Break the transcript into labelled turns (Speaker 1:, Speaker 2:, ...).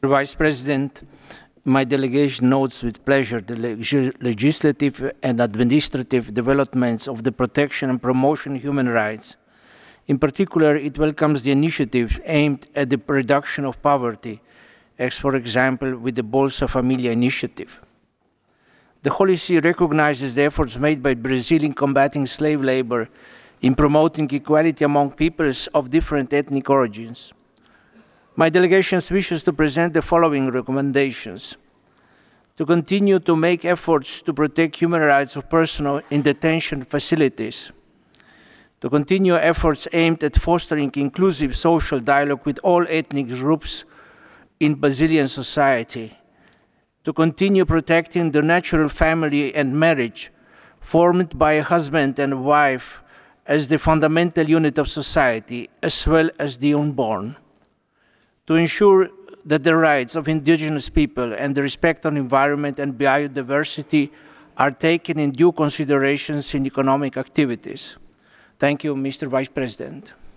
Speaker 1: Vice President, my delegation notes with pleasure the legislative and administrative developments of the protection and promotion of human rights. In particular, it welcomes the initiatives aimed at the reduction of poverty, as for example with the Bolsa Familia initiative. The Holy See recognizes the efforts made by Brazil in combating slave labor, in promoting equality among peoples of different ethnic origins. My delegation wishes to present the following recommendations: to continue to make efforts to protect human rights of personnel in detention facilities, to continue efforts aimed at fostering inclusive social dialogue with all ethnic groups in Brazilian society, to continue protecting the natural family and marriage formed by a husband and wife as the fundamental unit of society, as well as the unborn, to ensure that the rights of indigenous people and the respect on environment and biodiversity are taken in due considerations in economic activities. Thank you, Mr. Vice President.